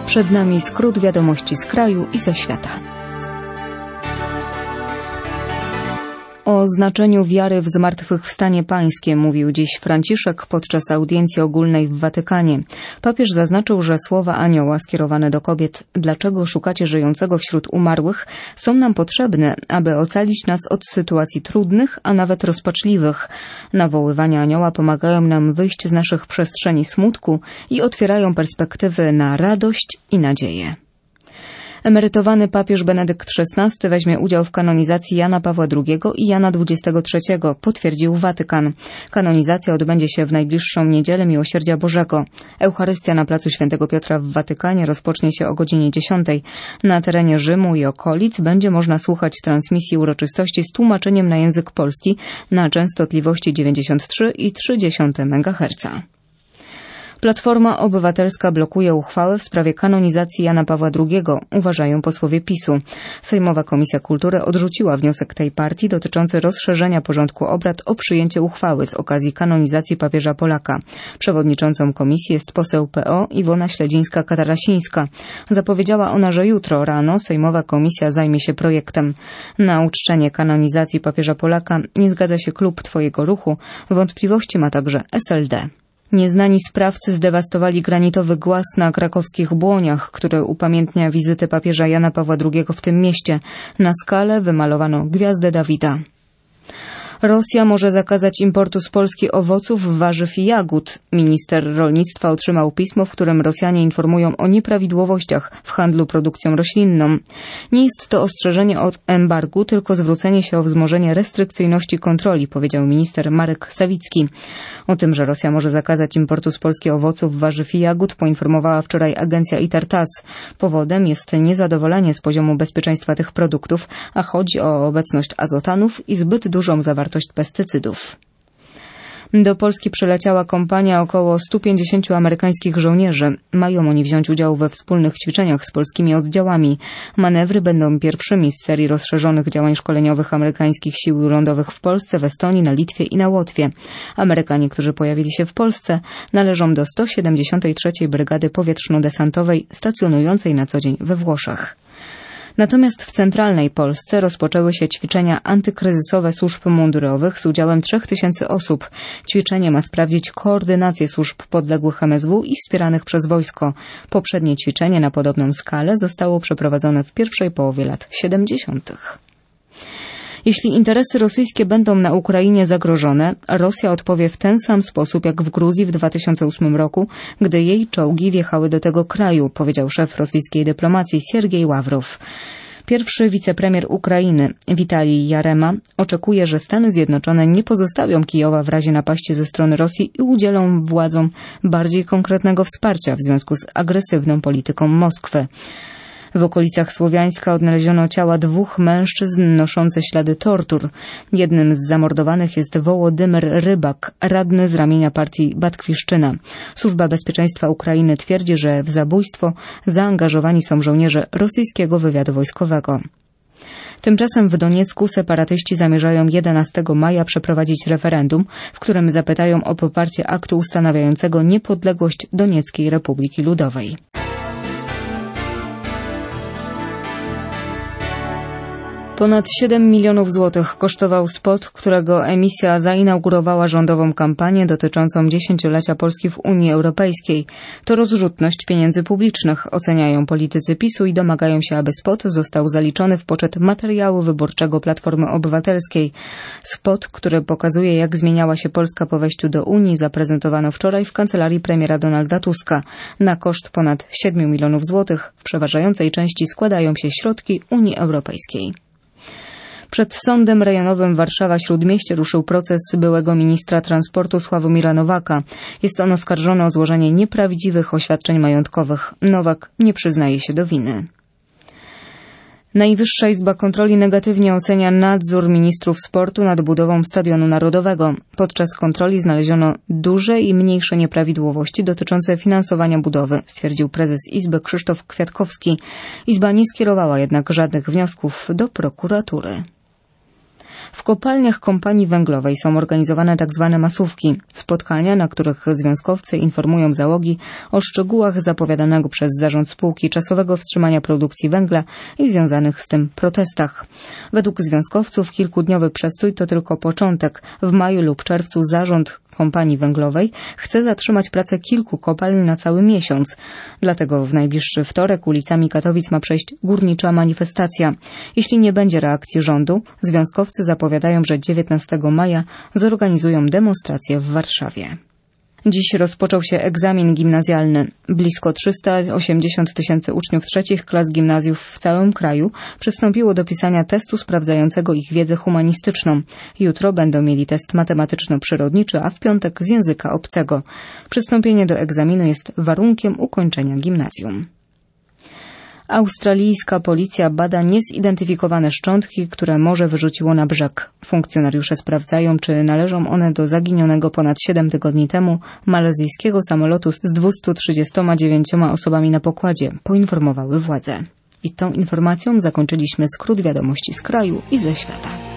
Przed nami skrót wiadomości z kraju i ze świata. O znaczeniu wiary w zmartwychwstanie pańskie mówił dziś Franciszek podczas audiencji ogólnej w Watykanie. Papież zaznaczył, że słowa anioła skierowane do kobiet „Dlaczego szukacie żyjącego wśród umarłych?” są nam potrzebne, aby ocalić nas od sytuacji trudnych, a nawet rozpaczliwych. Nawoływania anioła pomagają nam wyjść z naszych przestrzeni smutku i otwierają perspektywy na radość i nadzieję. Emerytowany papież Benedykt XVI weźmie udział w kanonizacji Jana Pawła II i Jana XXIII, potwierdził Watykan. Kanonizacja odbędzie się w najbliższą niedzielę Miłosierdzia Bożego. Eucharystia na placu Świętego Piotra w Watykanie rozpocznie się o godzinie 10. Na terenie Rzymu i okolic będzie można słuchać transmisji uroczystości z tłumaczeniem na język polski na częstotliwości 93,3 MHz. Platforma Obywatelska blokuje uchwałę w sprawie kanonizacji Jana Pawła II, uważają posłowie PiS-u. Sejmowa Komisja Kultury odrzuciła wniosek tej partii dotyczący rozszerzenia porządku obrad o przyjęcie uchwały z okazji kanonizacji papieża Polaka. Przewodniczącą komisji jest poseł PO Iwona Śledzińska-Katarasińska. Zapowiedziała ona, że jutro rano Sejmowa Komisja zajmie się projektem. Na uczczenie kanonizacji papieża Polaka nie zgadza się klub Twojego Ruchu, wątpliwości ma także SLD. Nieznani sprawcy zdewastowali granitowy głaz na krakowskich Błoniach, który upamiętnia wizytę papieża Jana Pawła II w tym mieście. Na skale wymalowano gwiazdę Dawida. Rosja może zakazać importu z Polski owoców, warzyw i jagód. Minister rolnictwa otrzymał pismo, w którym Rosjanie informują o nieprawidłowościach w handlu produkcją roślinną. Nie jest to ostrzeżenie o embargu, tylko zwrócenie się o wzmożenie restrykcyjności kontroli, powiedział minister Marek Sawicki. O tym, że Rosja może zakazać importu z Polski owoców, warzyw i jagód, poinformowała wczoraj agencja ITAR-TASS. Powodem jest niezadowolenie z poziomu bezpieczeństwa tych produktów, a chodzi o obecność azotanów i zbyt dużą zawartość pestycydów. Do Polski przyleciała kompania około 150 amerykańskich żołnierzy. Mają oni wziąć udział we wspólnych ćwiczeniach z polskimi oddziałami. Manewry będą pierwszymi z serii rozszerzonych działań szkoleniowych amerykańskich sił lądowych w Polsce, w Estonii, na Litwie i na Łotwie. Amerykanie, którzy pojawili się w Polsce, należą do 173. Brygady Powietrzno-Desantowej stacjonującej na co dzień we Włoszech. Natomiast w centralnej Polsce rozpoczęły się ćwiczenia antykryzysowe służb mundurowych z udziałem 3000 osób. Ćwiczenie ma sprawdzić koordynację służb podległych MSW i wspieranych przez wojsko. Poprzednie ćwiczenie na podobną skalę zostało przeprowadzone w pierwszej połowie lat 70. Jeśli interesy rosyjskie będą na Ukrainie zagrożone, Rosja odpowie w ten sam sposób jak w Gruzji w 2008 roku, gdy jej czołgi wjechały do tego kraju, powiedział szef rosyjskiej dyplomacji Siergiej Ławrow. Pierwszy wicepremier Ukrainy, Witalij Jarema, oczekuje, że Stany Zjednoczone nie pozostawią Kijowa w razie napaści ze strony Rosji i udzielą władzom bardziej konkretnego wsparcia w związku z agresywną polityką Moskwy. W okolicach Słowiańska odnaleziono ciała 2 mężczyzn noszących ślady tortur. Jednym z zamordowanych jest Wołodymyr Rybak, radny z ramienia partii Batkwiszczyna. Służba Bezpieczeństwa Ukrainy twierdzi, że w zabójstwo zaangażowani są żołnierze rosyjskiego wywiadu wojskowego. Tymczasem w Doniecku separatyści zamierzają 11 maja przeprowadzić referendum, w którym zapytają o poparcie aktu ustanawiającego niepodległość Donieckiej Republiki Ludowej. Ponad 7 milionów złotych kosztował spot, którego emisja zainaugurowała rządową kampanię dotyczącą 10-lecia Polski w Unii Europejskiej. To rozrzutność pieniędzy publicznych, oceniają politycy PiS-u i domagają się, aby spot został zaliczony w poczet materiału wyborczego Platformy Obywatelskiej. Spot, który pokazuje, jak zmieniała się Polska po wejściu do Unii, zaprezentowano wczoraj w kancelarii premiera Donalda Tuska. Na koszt ponad 7 milionów złotych w przeważającej części składają się środki Unii Europejskiej. Przed Sądem Rejonowym Warszawa-Śródmieście ruszył proces byłego ministra transportu Sławomira Nowaka. Jest on oskarżony o złożenie nieprawdziwych oświadczeń majątkowych. Nowak nie przyznaje się do winy. Najwyższa Izba Kontroli negatywnie ocenia nadzór ministrów sportu nad budową Stadionu Narodowego. Podczas kontroli znaleziono duże i mniejsze nieprawidłowości dotyczące finansowania budowy, stwierdził prezes Izby Krzysztof Kwiatkowski. Izba nie skierowała jednak żadnych wniosków do prokuratury. W kopalniach kompanii węglowej są organizowane tzw. masówki, spotkania, na których związkowcy informują załogi o szczegółach zapowiadanego przez zarząd spółki czasowego wstrzymania produkcji węgla i związanych z tym protestach. Według związkowców kilkudniowy przestój to tylko początek. W maju lub czerwcu zarząd kompanii węglowej chce zatrzymać pracę kilku kopalń na cały miesiąc. Dlatego w najbliższy wtorek ulicami Katowic ma przejść górnicza manifestacja. Jeśli nie będzie reakcji rządu, związkowcy zapowiadają, że 19 maja zorganizują demonstrację w Warszawie. Dziś rozpoczął się egzamin gimnazjalny. Blisko 380 000 uczniów trzecich klas gimnazjów w całym kraju przystąpiło do pisania testu sprawdzającego ich wiedzę humanistyczną. Jutro będą mieli test matematyczno-przyrodniczy, a w piątek z języka obcego. Przystąpienie do egzaminu jest warunkiem ukończenia gimnazjum. Australijska policja bada niezidentyfikowane szczątki, które morze wyrzuciło na brzeg. Funkcjonariusze sprawdzają, czy należą one do zaginionego ponad 7 tygodni temu malezyjskiego samolotu z 239 osobami na pokładzie, poinformowały władze. I tą informacją zakończyliśmy skrót wiadomości z kraju i ze świata.